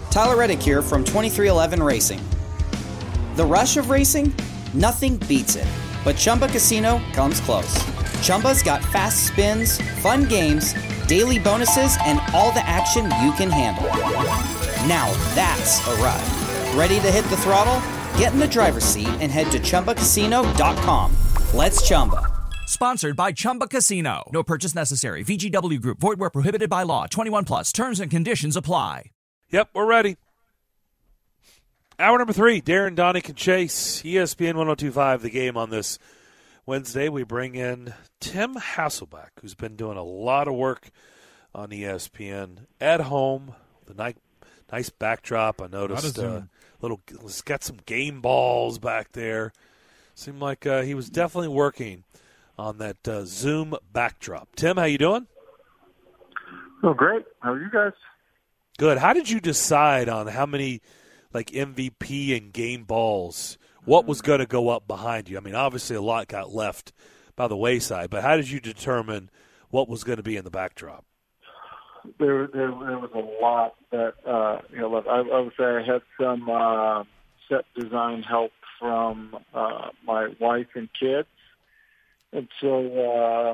Tyler Reddick here from 2311 Racing. The rush of racing? Nothing beats it. But Chumba Casino comes close. Chumba's got fast spins, fun games, daily bonuses, and all the action you can handle. Now that's a ride. Ready to hit the throttle? Get in the driver's seat and head to ChumbaCasino.com. Let's Chumba. Sponsored by Chumba Casino. No purchase necessary. VGW Group. Void where prohibited by law. 21 plus. Terms and conditions apply. Yep, we're ready. Hour number 3, Darren, Donick, and Chase, ESPN 102.5, The Game on this Wednesday. We bring in Tim Hasselbeck, who's been doing a lot of work on ESPN at home. The nice backdrop. I noticed he's got some game balls back there. Seemed like he was definitely working on that Zoom backdrop. Tim, how you doing? Oh, great. How are you guys? Good. How did you decide on how many MVP and game balls, what was going to go up behind you? I mean, obviously a lot got left by the wayside, but how did you determine what was going to be in the backdrop? There was a lot that, I would say I had some set design help from my wife and kids. And so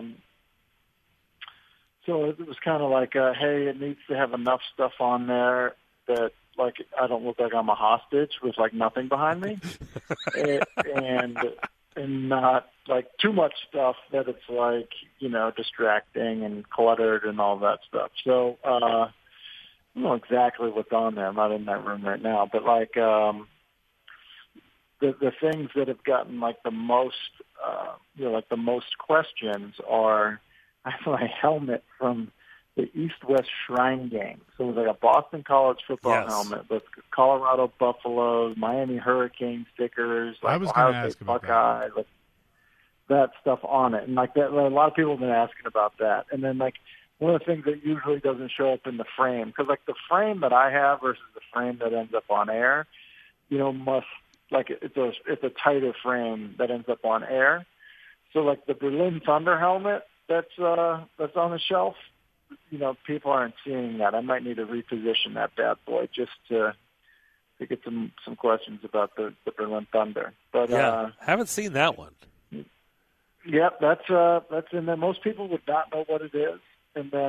it was kind of like, hey, it needs to have enough stuff on there that, like, I don't look like I'm a hostage with, like, nothing behind me. and not, like, too much stuff that it's, like, distracting and cluttered and all that stuff. So I don't know exactly what's on there. I'm not in that room right now. But, like, the things that have gotten, like, the most, the most questions are I have my helmet from the East-West Shrine game. So it was like a Boston College football helmet with Colorado Buffaloes, Miami Hurricane stickers, like Ohio State Buckeye, like that stuff on it. And like that, a lot of people have been asking about that. And then like one of the things that usually doesn't show up in the frame, because like the frame that I have versus the frame that ends up on air, it's a tighter frame that ends up on air. So like the Berlin Thunder helmet that's on the shelf, people aren't seeing that. I might need to reposition that bad boy just to get some questions about the Berlin Thunder. But haven't seen that one. Yep, that's in there. Most people would not know what it is. And then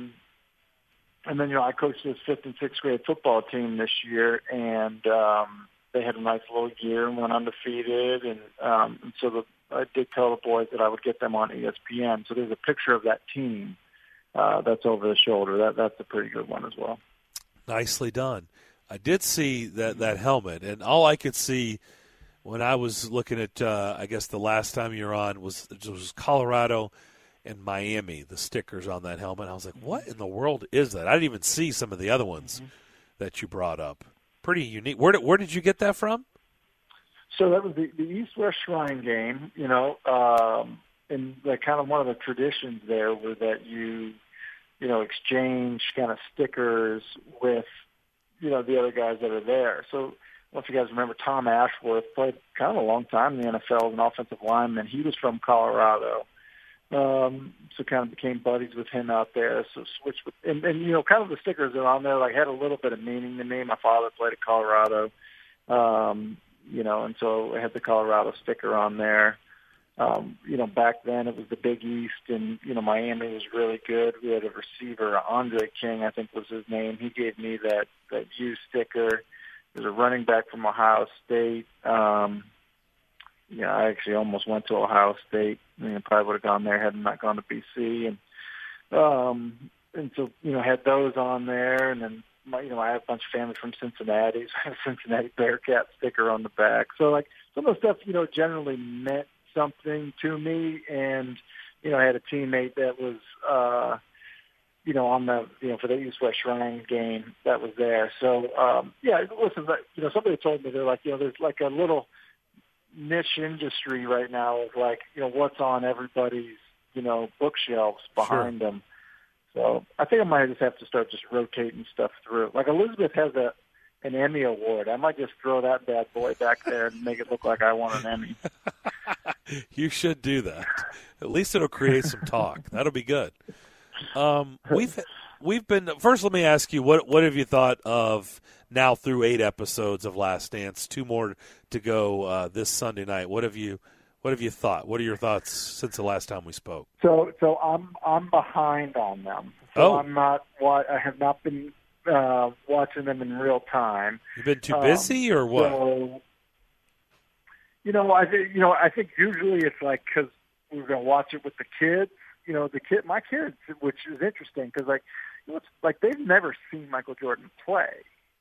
I coached this 5th and 6th grade football team this year, and they had a nice little year and went undefeated. And so I did tell the boys that I would get them on ESPN. So there's a picture of that team that's over the shoulder. That's a pretty good one as well. Nicely done. I did see that helmet, and all I could see when I was looking at, I guess the last time you were on was Colorado and Miami, the stickers on that helmet. I was like, what in the world is that? I didn't even see some of the other ones that you brought up. Pretty unique. Where did you get that from? So that was the East-West Shrine game, and like kind of one of the traditions there was that you exchange kind of stickers with, the other guys that are there. So I don't know if you guys remember Tom Ashworth played kind of a long time in the NFL as an offensive lineman. He was from Colorado. So kind of became buddies with him out there. So switched with, and kind of the stickers that are on there, like had a little bit of meaning to me. My father played at Colorado. And so I had the Colorado sticker on there. Back then it was the Big East, and, Miami was really good. We had a receiver, Andre King, I think was his name. He gave me that U sticker. There's a running back from Ohio State. I actually almost went to Ohio State. Probably would have gone there had I not gone to BC. And so, had those on there, and then, I have a bunch of family from Cincinnati, so I have a Cincinnati Bearcat sticker on the back. So, like, some of the stuff, generally meant something to me. And, I had a teammate that was, on the, for the East-West Shrine game that was there. So, listen, somebody told me, they're like, there's like a little niche industry right now of like, what's on everybody's, bookshelves behind them. So I think I might just have to start just rotating stuff through. Like Elizabeth has an Emmy award. I might just throw that bad boy back there and make it look like I won an Emmy. You should do that. At least it'll create some talk. That'll be good. we've been first. Let me ask you, what have you thought of now through 8 episodes of Last Dance? 2 more to go this Sunday night. What have you thought? What are your thoughts since the last time we spoke? So I'm behind on them. So I'm not. I have not been watching them in real time. You've been too busy, or what? So, I think usually it's like because we're going to watch it with the kids. My kids, which is interesting because it's like they've never seen Michael Jordan play.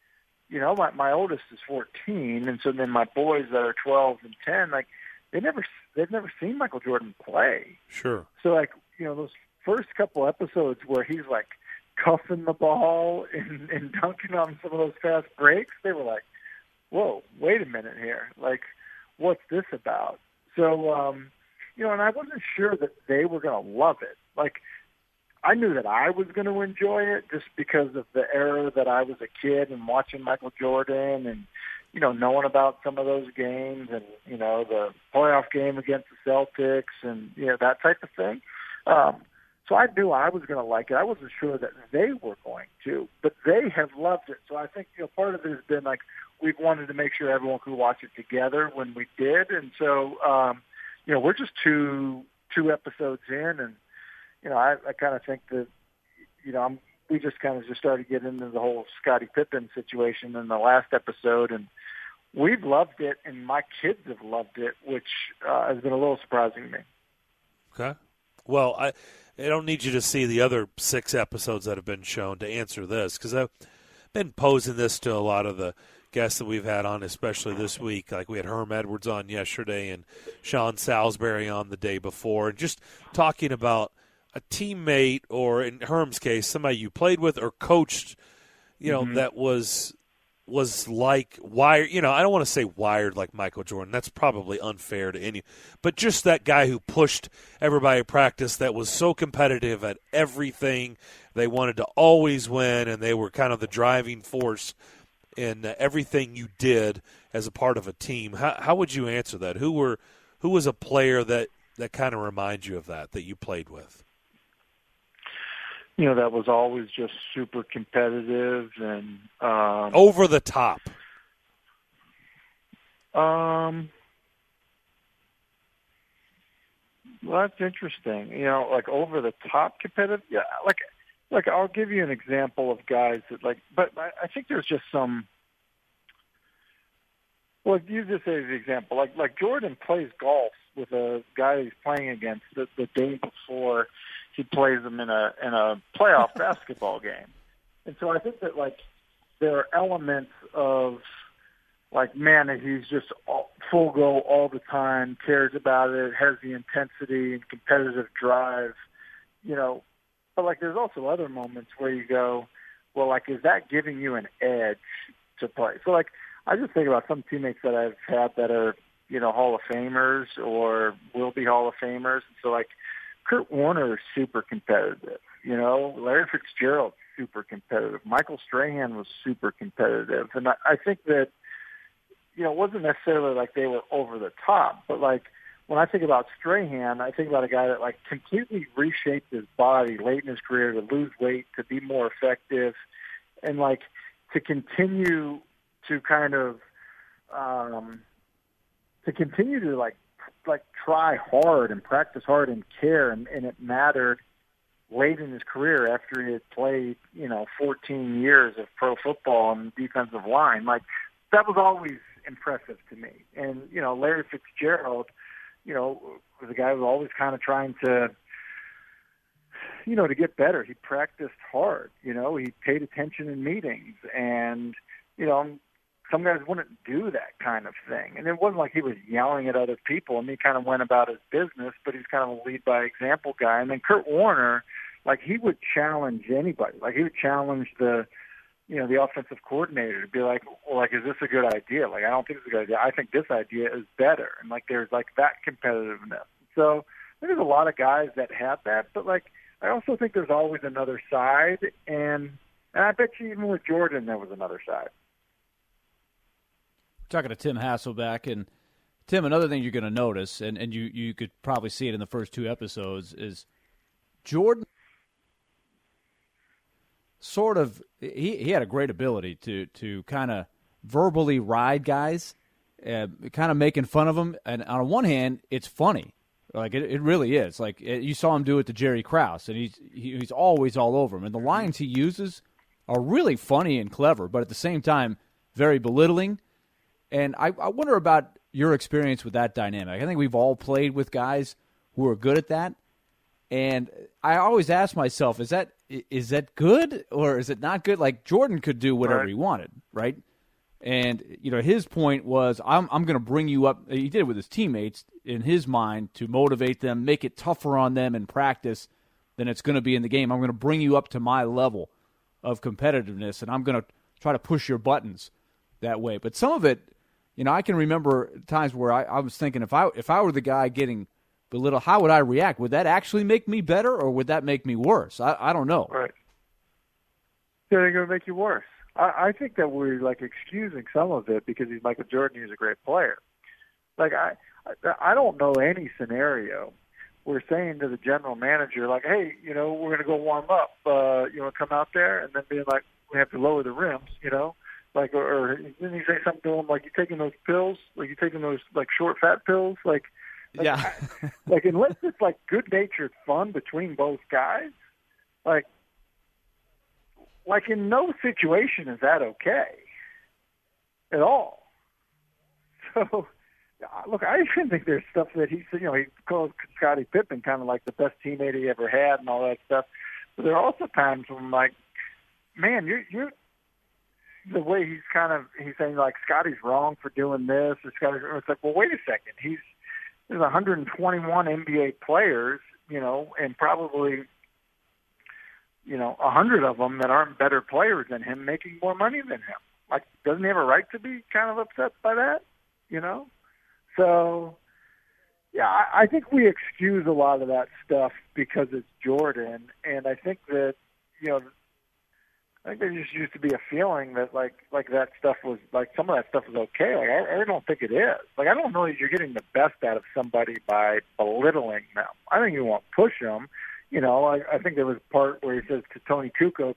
My oldest is 14, and so then my boys that are 12 and 10, they've never seen Michael Jordan play. Sure. So those first couple episodes where he's like cuffing the ball and dunking on some of those fast breaks, they were like, whoa, wait a minute here. Like, what's this about? So, and I wasn't sure that they were going to love it. Like, I knew that I was going to enjoy it just because of the era that I was a kid and watching Michael Jordan and, knowing about some of those games and, the playoff game against the Celtics and, that type of thing. So I knew I was going to like it. I wasn't sure that they were going to, but they have loved it. So I think, part of it has been like we've wanted to make sure everyone could watch it together when we did. And so, we're just two episodes in, and, I kind of think that, we just kind of started getting into the whole Scottie Pippen situation in the last episode, and we've loved it, and my kids have loved it, which has been a little surprising to me. Okay. Well, I don't need you to see the other 6 episodes that have been shown to answer this, because I've been posing this to a lot of the guests that we've had on, especially this week. Like we had Herm Edwards on yesterday and Sean Salisbury on the day before, and just talking about a teammate, or in Herm's case, somebody you played with or coached, that was like wired. I don't want to say wired like Michael Jordan. That's probably unfair to any. But just that guy who pushed everybody at practice, that was so competitive at everything. They wanted to always win, and they were kind of the driving force in everything you did as a part of a team. How would you answer that? Who was a player that kind of reminds you of that you played with? That was always just super competitive and over the top. Well, that's interesting. Like over the top competitive. Yeah, like I'll give you an example of guys that but I think there's just some. Well, you just say the example. Like Jordan plays golf with a guy he's playing against the day before he plays them in a playoff basketball game. And so I think that there are elements of man, he's just full go all the time, cares about it, has the intensity and competitive drive, but there's also other moments where you go, well, is that giving you an edge to play? So I just think about some teammates that I've had that are, Hall of Famers or will be Hall of Famers. And so Kurt Warner is super competitive. Larry Fitzgerald, super competitive. Michael Strahan was super competitive. And I think that, it wasn't necessarily they were over the top, but when I think about Strahan, I think about a guy that completely reshaped his body late in his career to lose weight, to be more effective, and to continue to kind of, try hard and practice hard and care, and it mattered late in his career after he had played, 14 years of pro football on the defensive line. That was always impressive to me. And, Larry Fitzgerald, was a guy who was always kind of trying to, to get better. He practiced hard, he paid attention in meetings, and, some guys wouldn't do that kind of thing. And it wasn't like he was yelling at other people. He kind of went about his business, but he's kind of a lead by example guy. And then Kurt Warner, he would challenge anybody. He would challenge the offensive coordinator to be like, well, is this a good idea? I don't think it's a good idea. I think this idea is better. And there's that competitiveness. So there's a lot of guys that have that, but I also think there's always another side. And I bet you even with Jordan, there was another side. Talking to Tim Hasselbeck, and Tim, another thing you're going to notice, and you could probably see it in the first 2 episodes, is Jordan sort of he had a great ability to kind of verbally ride guys, kind of making fun of them. And on one hand, it's funny. Like, it really is. Like, you saw him do it to Jerry Krause, and he's always all over him. And the lines he uses are really funny and clever, but at the same time, very belittling. And I wonder about your experience with that dynamic. I think we've all played with guys who are good at that. And I always ask myself, is that good or is it not good? Like, Jordan could do whatever he wanted, right? And, his point was, I'm going to bring you up. He did it with his teammates in his mind to motivate them, make it tougher on them in practice than it's going to be in the game. I'm going to bring you up to my level of competitiveness, and I'm going to try to push your buttons that way. But some of it, I can remember times where I was thinking, if I were the guy getting belittled, how would I react? Would that actually make me better, or would that make me worse? I don't know. Right. They're going to make you worse. I think that we're excusing some of it because he's Michael Jordan. He's a great player. I don't know any scenario where saying to the general manager, hey, we're going to go warm up. You want to come out there? And then being like, we have to lower the rims, or didn't he say something to him like, you taking those pills? Like, you taking those short fat pills? Yeah. Unless it's good-natured fun between both guys, in no situation is that okay at all. So, look, I even think there's stuff that he called Scottie Pippen kind of like the best teammate he ever had and all that stuff. But there are also times when I'm like, man, you're the way he's saying Scotty's wrong for doing this. Or it's like, well, wait a second. There's 121 NBA players, and probably 100 of them that aren't better players than him, making more money than him. Doesn't he have a right to be kind of upset by that? So, yeah, I think we excuse a lot of that stuff because it's Jordan, and I think that, I think there just used to be a feeling that that stuff was some of that stuff was okay. I don't think it is. I don't know that you're getting the best out of somebody by belittling them. I think you won't push them. I think there was a part where he says to Tony Kukoc,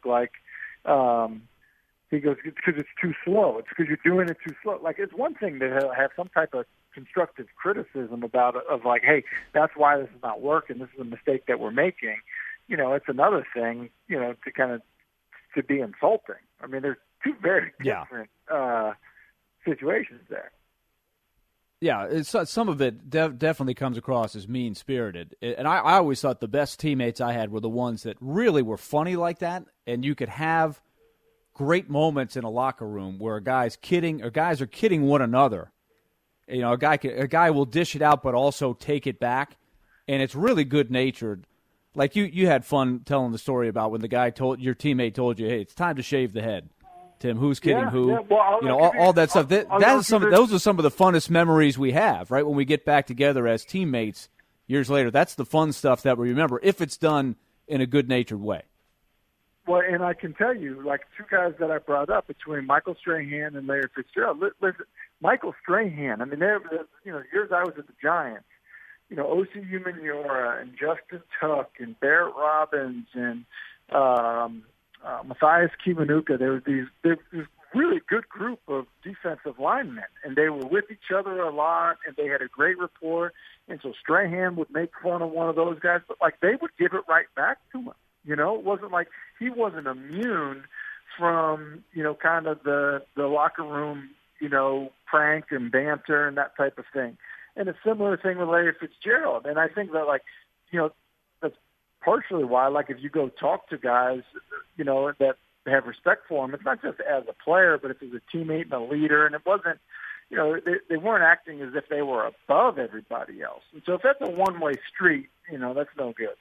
he goes, it's because it's too slow. It's because you're doing it too slow. It's one thing to have some type of constructive criticism about it, of hey, that's why this is not working. This is a mistake that we're making. It's another thing, to kind of to be insulting. I mean, there's two very different situations there. Yeah, some of it definitely comes across as mean-spirited. And I always thought the best teammates I had were the ones that really were funny like that, and you could have great moments in a locker room where guys are kidding one another. A guy will dish it out but also take it back, and it's really good-natured. Like you had fun telling the story about when your teammate told you, hey, it's time to shave the head. Tim, who's kidding who? Yeah. Well, all that stuff. Those are some of the funnest memories we have, right? When we get back together as teammates years later, that's the fun stuff that we remember if it's done in a good-natured way. Well, and I can tell you, two guys that I brought up between Michael Strahan and Larry Fitzgerald. Listen, Michael Strahan. I mean, years I was at the Giants. Osi Umenyiora and Justin Tuck and Barrett Robbins and Matthias Kiwanuka. There was this really good group of defensive linemen, and they were with each other a lot, and they had a great rapport. And so Strahan would make fun of one of those guys, but they would give it right back to him. It wasn't like he wasn't immune from kind of the locker room prank and banter and that type of thing. And a similar thing with Larry Fitzgerald. And I think that that's partially why, if you go talk to guys, that have respect for him, it's not just as a player, but it's as a teammate and a leader. And it wasn't, they weren't acting as if they were above everybody else. And so if that's a one-way street, that's no good.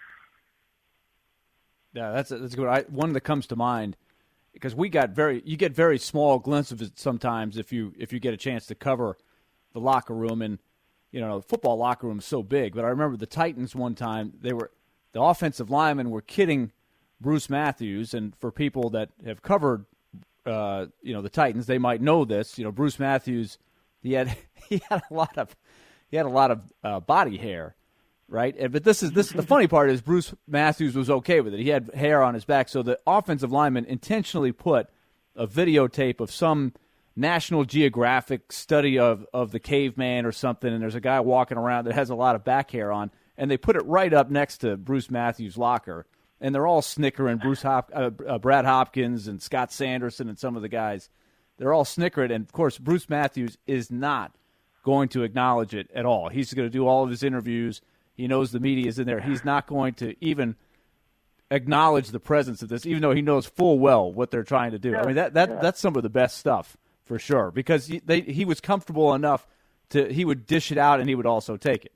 Yeah, that's good. One that comes to mind, because you get very small glimpses of it sometimes if you get a chance to cover the locker room, and the football locker room is so big. But I remember the Titans one time, the offensive linemen were kidding Bruce Matthews, and for people that have covered the Titans, they might know this. Bruce Matthews, he had a lot of body hair, right? But this is the funny part is Bruce Matthews was okay with it. He had hair on his back, so the offensive lineman intentionally put a videotape of some National Geographic study of the caveman or something, and there's a guy walking around that has a lot of back hair on, and they put it right up next to Bruce Matthews' locker, and they're all snickering. Brad Hopkins and Scott Sanderson and some of the guys, they're all snickering, and of course Bruce Matthews is not going to acknowledge it at all. He's going to do all of his interviews. He knows the media is in there. He's not going to even acknowledge the presence of this, even though he knows full well what they're trying to do. Yeah, I mean, that's some of the best stuff for sure, because he was comfortable enough he would dish it out and he would also take it.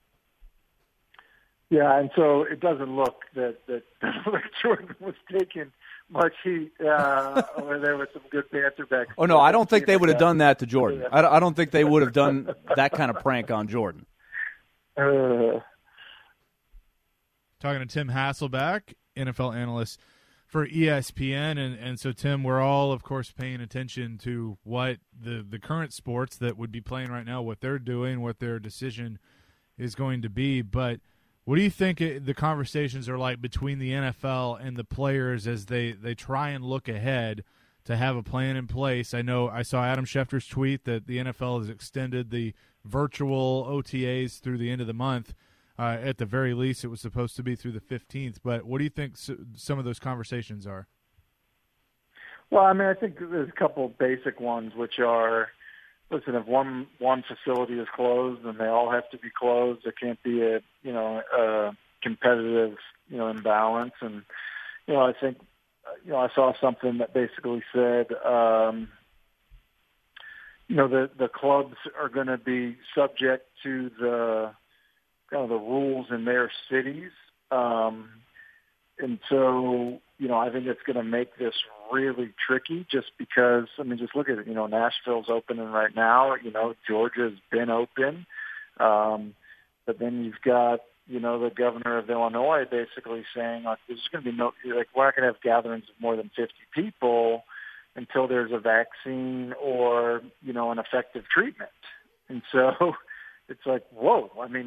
Yeah, and so it doesn't look that Jordan was taking much heat over there with some good banter back. Oh, no, I don't think they would have done that to Jordan. I don't think they would have done that kind of prank on Jordan. Talking to Tim Hasselbeck, NFL analyst for ESPN, and so Tim, we're all of course paying attention to what the current sports that would be playing right now, what they're doing, what their decision is going to be. But what do you think the conversations are like between the NFL and the players as they try and look ahead to have a plan in place? I know I saw Adam Schefter's tweet that the NFL has extended the virtual OTAs through the end of the month. At the very least, it was supposed to be through the 15th. But what do you think some of those conversations are? Well, I mean, I think there's a couple of basic ones, which are, listen, if one facility is closed, then they all have to be closed. There can't be a competitive imbalance. And I think I saw something that basically said the clubs are going to be subject to the rules in their cities. And so, I think it's going to make this really tricky just because, just look at it. Nashville's opening right now. Georgia's been open. But then you've got, the governor of Illinois basically saying, there's going to be we're not going to have gatherings of more than 50 people until there's a vaccine or, an effective treatment. And so it's like, whoa,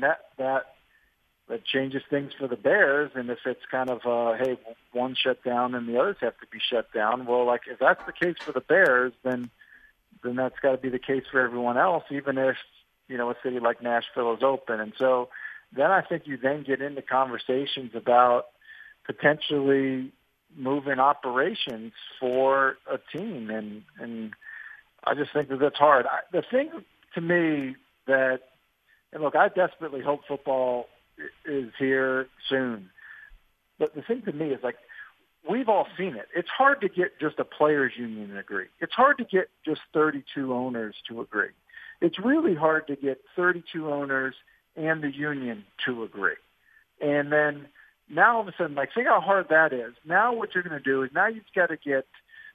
that changes things for the Bears. And if it's kind of, hey, one shut down and the others have to be shut down, well, if that's the case for the Bears, then that's got to be the case for everyone else, even if, a city like Nashville is open. And so then I think you then get into conversations about potentially moving operations for a team. And I just think that that's hard. The thing to me and look, I desperately hope football is here soon. But the thing to me is we've all seen it. It's hard to get just a players union to agree. It's hard to get just 32 owners to agree. It's really hard to get 32 owners and the union to agree. And then now all of a sudden, think how hard that is. Now what you're going to do is now you've got to get,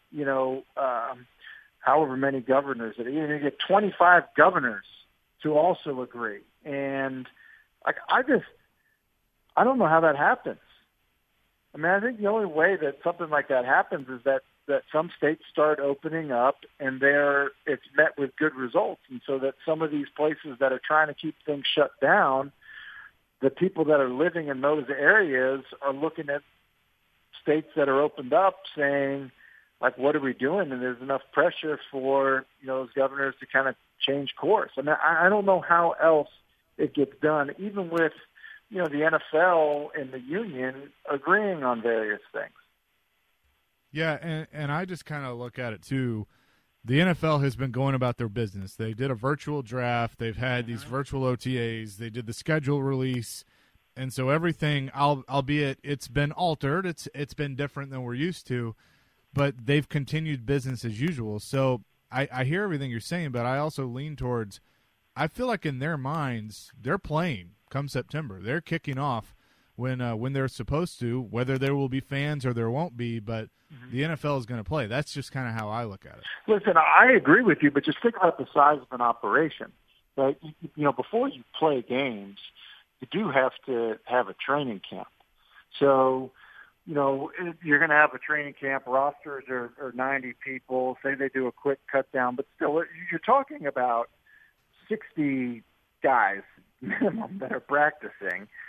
however many governors. You're going to get 25 governors to also agree. And I don't know how that happens. I think the only way that something like that happens is that some states start opening up and it's met with good results. And so that some of these places that are trying to keep things shut down, the people that are living in those areas are looking at states that are opened up saying, what are we doing? And there's enough pressure for, those governors to kind of change course. I don't know how else it gets done, even with, the NFL and the union agreeing on various things. Yeah, and I just kind of look at it, too. The NFL has been going about their business. They did a virtual draft. They've had these virtual OTAs. They did the schedule release. And so everything, albeit it's been altered, it's been different than we're used to, but they've continued business as usual. So I hear everything you're saying, but I also lean towards, I feel like in their minds, they're playing come September. They're kicking off when they're supposed to, whether there will be fans or there won't be, but the NFL is going to play. That's just kind of how I look at it. Listen, I agree with you, but just think about the size of an operation. Right? Before you play games, you do have to have a training camp. So, you're going to have a training camp. Rosters are 90 people. Say they do a quick cut down, but still, you're talking about 60 guys minimum that are practicing.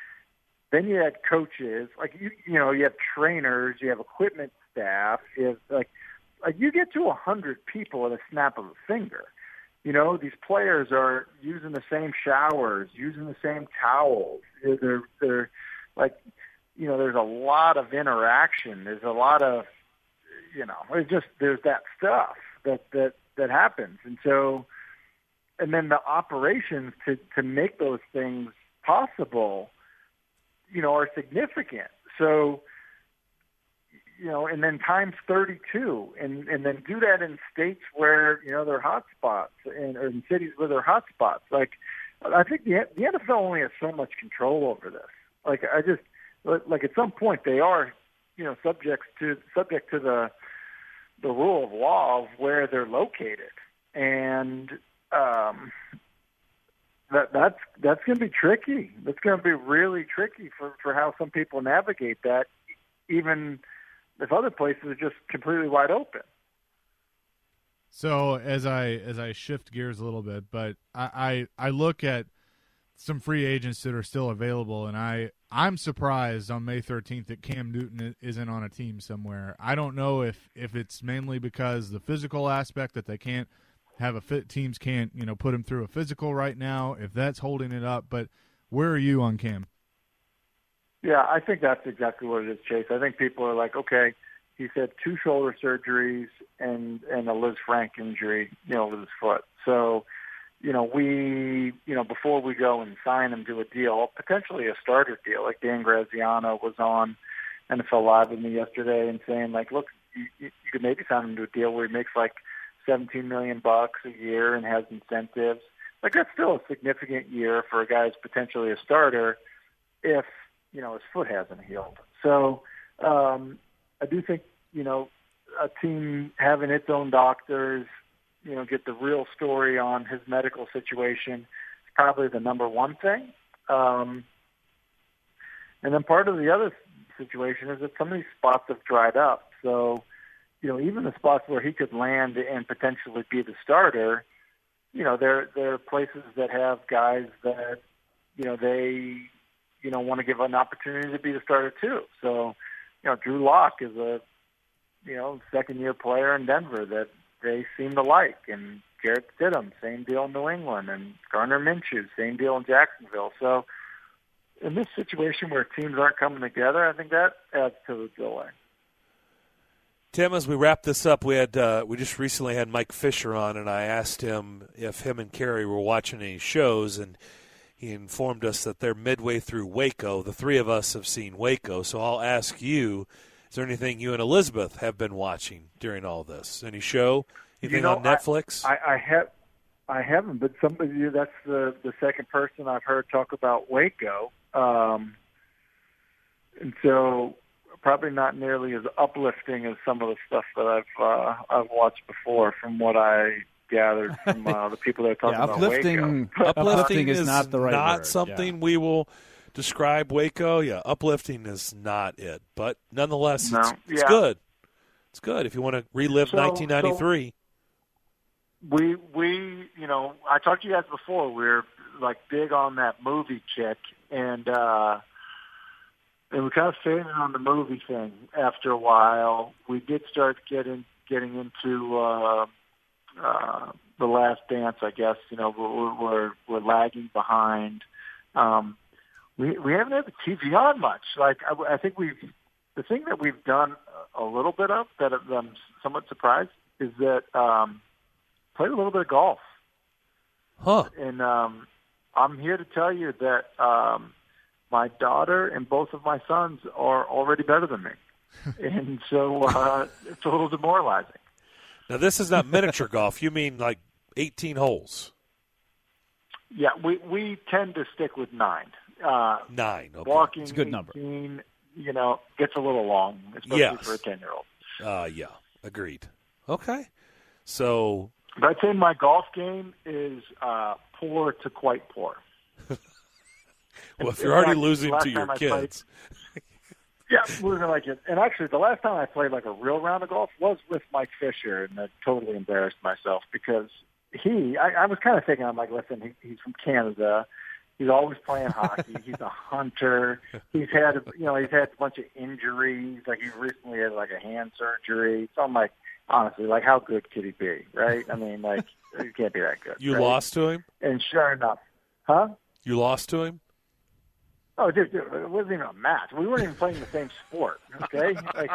Then you had coaches, like you have trainers, you have equipment staff, you have like you get to 100 people at a snap of a finger. These players are using the same showers, using the same towels. They're like, there's a lot of interaction. There's a lot of, there's that stuff that happens. And so, and then the operations to make those things possible, are significant. So, and then times 32, and then do that in states where, there are hot spots or in cities where there are hot spots. Like, I think the NFL only has so much control over this. Like, at some point they are, subject to the rule of law of where they're located. And, that's going to be tricky. That's going to be really tricky for how some people navigate that, even if other places are just completely wide open. So as I shift gears a little bit, but I look at some free agents that are still available, and I'm surprised on May 13th that Cam Newton isn't on a team somewhere. I don't know if it's mainly because the physical aspect that they can't have teams can't, put him through a physical right now, if that's holding it up. But where are you on Cam? Yeah, I think that's exactly what it is, Chase. I think people are like, okay, he's had 2 shoulder surgeries and a Liz Frank injury, with his foot. So, before we go and sign him to a deal, potentially a starter deal, like Dan Graziano was on NFL Live with me yesterday and saying, like, look, you could maybe sign him to a deal where he makes like $17 million a year and has incentives. Like, that's still a significant year for a guy who's potentially a starter if, his foot hasn't healed. So I do think, a team having its own doctors, get the real story on his medical situation is probably the number one thing. And then part of the other situation is that some of these spots have dried up. So, even the spots where he could land and potentially be the starter, there are places that have guys that, they, want to give an opportunity to be the starter too. So, Drew Lock is a, second-year player in Denver that they seem to like. And Jarrett Stidham, same deal in New England. And Gardner Minshew, same deal in Jacksonville. So in this situation where teams aren't coming together, I think that adds to the delay. Tim, as we wrap this up, we just recently had Mike Fisher on, and I asked him if him and Carrie were watching any shows, and he informed us that they're midway through Waco. The three of us have seen Waco, so I'll ask you, is there anything you and Elizabeth have been watching during all this? Any show? Anything on Netflix? I haven't, but that's the second person I've heard talk about Waco. And so probably not nearly as uplifting as some of the stuff that I've watched before, from what I gathered from the people that are talking about Waco. Uplifting is not the right not word. something we will describe Waco. Yeah, uplifting is not it, but nonetheless, it's good. It's good if you want to relive 1993. We I talked to you guys before. We're like big on that movie kick, and we kind of faded on the movie thing after a while. We did start getting into The Last Dance, I guess. We're lagging behind. We haven't had the TV on much. Like I think the thing that we've done a little bit of that I'm somewhat surprised is that played a little bit of golf. Huh. And I'm here to tell you that my daughter and both of my sons are already better than me. And so it's a little demoralizing. Now, this is not miniature golf. You mean like 18 holes? Yeah, we tend to stick with 9. 9. Okay. Walking, it's a good number. 18, gets a little long, especially for a 10-year-old. Yeah, agreed. Okay. So, but I'd say my golf game is poor to quite poor. Well, if you're already losing to your kids. Yeah, losing like it. And actually, the last time I played like a real round of golf was with Mike Fisher, and I totally embarrassed myself because I was kind of thinking, I'm like, listen, he's from Canada. He's always playing hockey. He's a hunter. He's had a bunch of injuries. Like, he recently had like a hand surgery. So I'm like, honestly, like, how good could he be, right? I mean, like, he can't be that good. You right? lost to him? And sure enough, huh? You lost to him? Oh, dude, it wasn't even a match. We weren't even playing the same sport. Okay, like.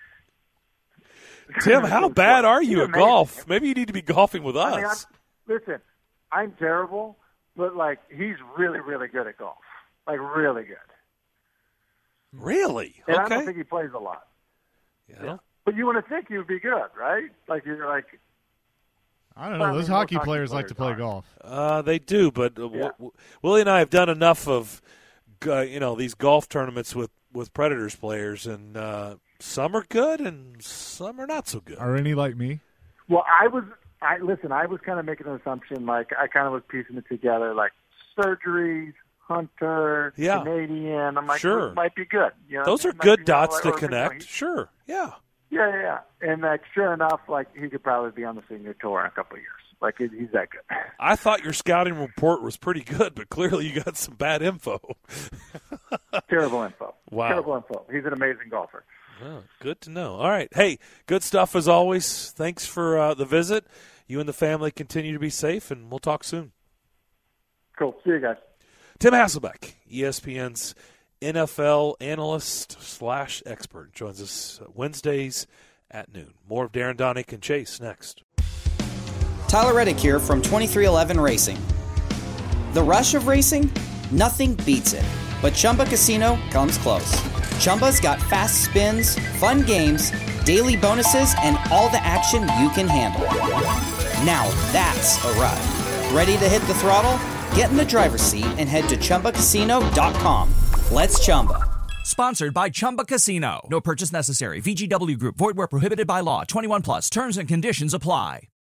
Tim, how bad are you at golf? Maybe you need to be golfing with us. I mean, listen, I'm terrible, but, like, he's really, really good at golf. Like, really good. Really? And okay. I don't think he plays a lot. Yeah. But you want to think he would be good, right? Like, you're like. I don't know. Those hockey players like to play golf. They do, but Willie and I have done enough of, these golf tournaments with Predators players, and some are good and some are not so good. Are any like me? Well, I was kind of making an assumption. Like, I kind of was piecing it together, like surgeries, hunter, Canadian. I'm like, sure. It might be good. You know, those are good dots to connect. Sure. Yeah. Yeah. And, like, sure enough, like, he could probably be on the senior tour in a couple of years. Like, he's that good. I thought your scouting report was pretty good, but clearly you got some bad info. Terrible info. Wow. Terrible info. He's an amazing golfer. Oh, good to know. All right. Hey, good stuff as always. Thanks for the visit. You and the family continue to be safe, and we'll talk soon. Cool. See you guys. Tim Hasselbeck, ESPN's NFL analyst/expert, joins us Wednesdays at noon. More of Darren Donick and Chase next. Tyler Reddick here from 2311 Racing. The rush of racing? Nothing beats it. But Chumba Casino comes close. Chumba's got fast spins, fun games, daily bonuses, and all the action you can handle. Now that's a ride. Ready to hit the throttle? Get in the driver's seat and head to ChumbaCasino.com. Let's Chumba. Sponsored by Chumba Casino. No purchase necessary. VGW Group. Void where prohibited by law. 21 plus. Terms and conditions apply.